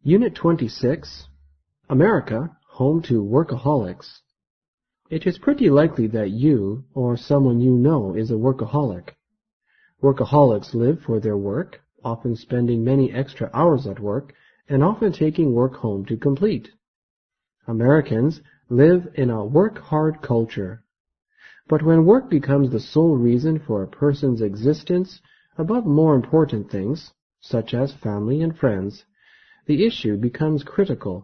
Unit 26, America, Home to Workaholics. It is pretty likely that you or someone you know is a workaholic. Workaholics live for their work, often spending many extra hours at work and often taking work home to complete. Americans live in a work-hard culture. But when work becomes the sole reason for a person's existence above more important things, such as family and friends, the issue becomes critical.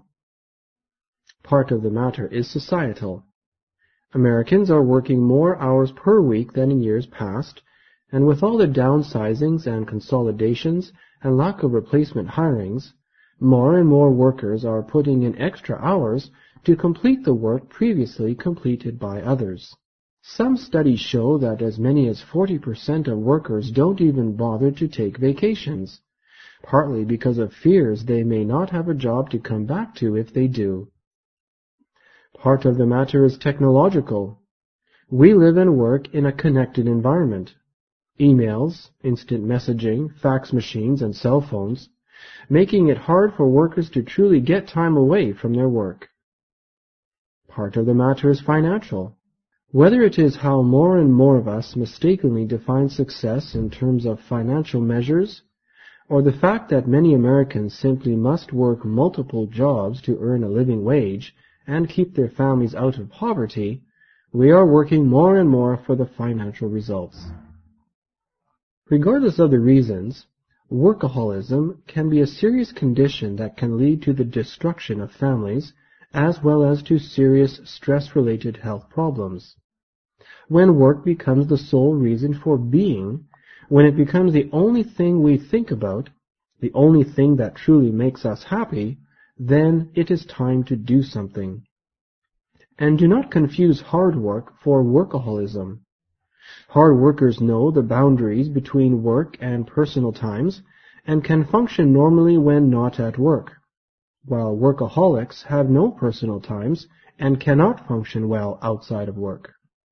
Part of the matter is societal. Americans are working more hours per week than in years past, and with all the downsizings and consolidations and lack of replacement hirings, more and more workers are putting in extra hours to complete the work previously completed by others. Some studies show that as many as 40% of workers don't even bother to take vacations, partly because of fears they may not have a job to come back to if they do. Part of the matter is technological. We live and work in a connected environment. Emails, instant messaging, fax machines, and cell phones, making it hard for workers to truly get time away from their work. Part of the matter is financial. Whether it is how more and more of us mistakenly define success in terms of financial measures, or the fact that many Americans simply must work multiple jobs to earn a living wage and keep their families out of poverty, we are working more and more for the financial results. Regardless of the reasons, workaholism can be a serious condition that can lead to the destruction of families as well as to serious stress-related health problems. When work becomes the sole reason for being, when it becomes the only thing we think about, the only thing that truly makes us happy, then it is time to do something. And do not confuse hard work for workaholism. Hard workers know the boundaries between work and personal times and can function normally when not at work, while workaholics have no personal times and cannot function well outside of work.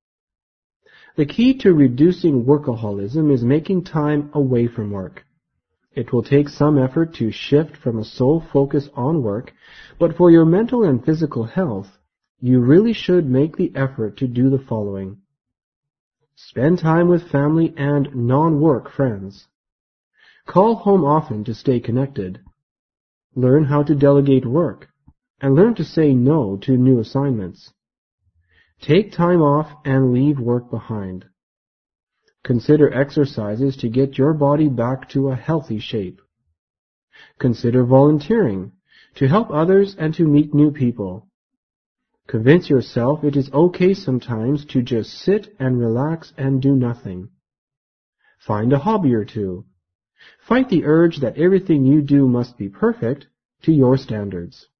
The key to reducing workaholism is making time away from work. It will take some effort to shift from a sole focus on work, but for your mental and physical health, you really should make the effort to do the following. Spend time with family and non-work friends. Call home often to stay connected. Learn how to delegate work, and learn to say no to new assignments. Take time off and leave work behind. Consider exercises to get your body back to a healthy shape. Consider volunteering to help others and to meet new people. Convince yourself it is okay sometimes to just sit and relax and do nothing. Find a hobby or two. Fight the urge that everything you do must be perfect to your standards.